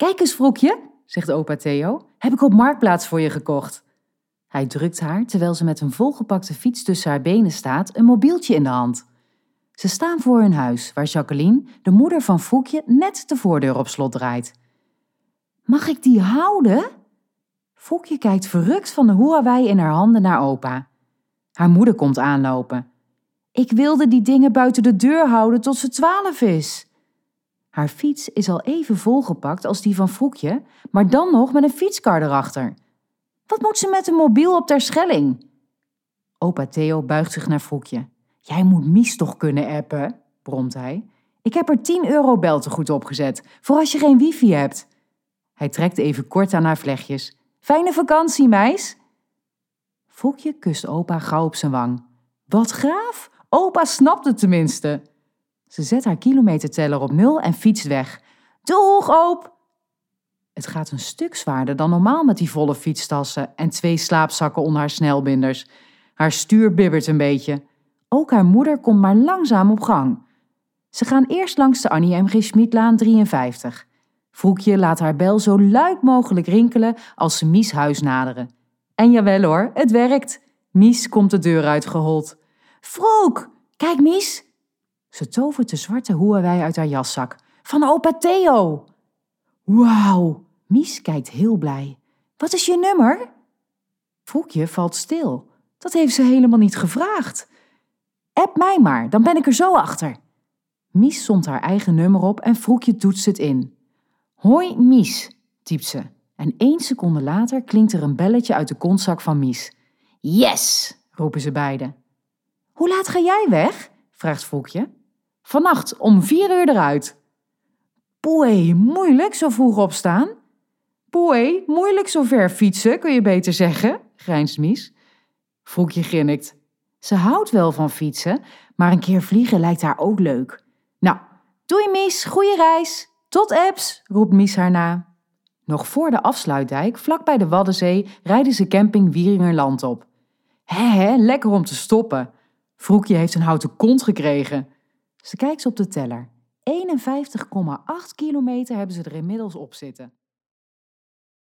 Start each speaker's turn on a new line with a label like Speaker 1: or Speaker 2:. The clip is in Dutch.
Speaker 1: Kijk eens, Vroekje, zegt opa Theo, heb ik op Marktplaats voor je gekocht. Hij drukt haar, terwijl ze met een volgepakte fiets tussen haar benen staat, een mobieltje in de hand. Ze staan voor hun huis, waar Jacqueline, de moeder van Vroekje, net de voordeur op slot draait. Mag ik die houden? Vroekje kijkt verrukt van de Huawei in haar handen naar opa. Haar moeder komt aanlopen. Ik wilde die dingen buiten de deur houden tot ze 12 is. Haar fiets is al even volgepakt als die van Vroekje, maar dan nog met een fietskar erachter. Wat moet ze met een mobiel op Terschelling? Opa Theo buigt zich naar Vroekje. Jij moet Mies toch kunnen appen, bromt hij. Ik heb er 10 euro beltegoed opgezet, voor als je geen wifi hebt. Hij trekt even kort aan haar vlechtjes. Fijne vakantie, meis. Vroekje kust opa gauw op zijn wang. Wat gaaf, opa snapt het tenminste. Ze zet haar kilometerteller op 0 en fietst weg. Doeg, oop! Het gaat een stuk zwaarder dan normaal met die volle fietstassen en 2 slaapzakken onder haar snelbinders. Haar stuur bibbert een beetje. Ook haar moeder komt maar langzaam op gang. Ze gaan eerst langs de Annie M. G. Schmidlaan 53. Vroekje laat haar bel zo luid mogelijk rinkelen als ze Mies huis naderen. En jawel hoor, het werkt. Mies komt de deur uitgehold. Vroek, kijk Mies! Ze tovert de zwarte Huawei uit haar jaszak. Van opa Theo! Wauw, Mies kijkt heel blij. Wat is je nummer? Vroekje valt stil. Dat heeft ze helemaal niet gevraagd. App mij maar, dan ben ik er zo achter. Mies somt haar eigen nummer op en Vroekje toetst het in. Hoi Mies, typt ze. En 1 seconde later klinkt er een belletje uit de kontzak van Mies. Yes, roepen ze beiden. Hoe laat ga jij weg? Vraagt Vroekje. Vannacht om 4 uur eruit. Poei, moeilijk zo vroeg opstaan. Poei, moeilijk zo ver fietsen, kun je beter zeggen, grijnst Mies. Vroekje grinnikt. Ze houdt wel van fietsen, maar een keer vliegen lijkt haar ook leuk. Nou, doei Mies, goeie reis. Tot apps, roept Mies haar na. Nog voor de afsluitdijk, vlak bij de Waddenzee, rijden ze camping Wieringerland op. Hé, lekker om te stoppen. Vroekje heeft een houten kont gekregen. Ze kijkt op de teller. 51,8 kilometer hebben ze er inmiddels op zitten.